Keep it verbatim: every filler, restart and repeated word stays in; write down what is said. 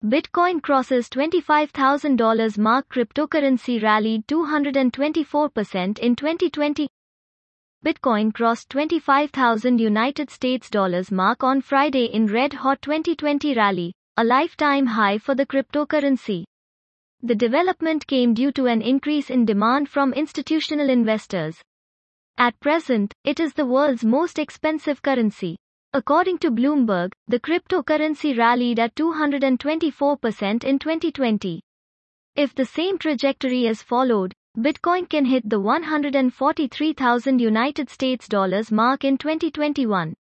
Bitcoin crosses twenty-five thousand dollars mark. Cryptocurrency rallied two hundred twenty-four percent in twenty twenty. Bitcoin crossed twenty-five thousand United States dollars mark on Friday in red-hot twenty twenty rally, a lifetime high for the cryptocurrency. The development came due to an increase in demand from institutional investors. At present, it is the world's most expensive currency. According to Bloomberg, the cryptocurrency rallied at two hundred twenty-four percent in twenty twenty. If the same trajectory is followed, Bitcoin can hit the one hundred forty-three thousand United States dollars mark in twenty twenty-one.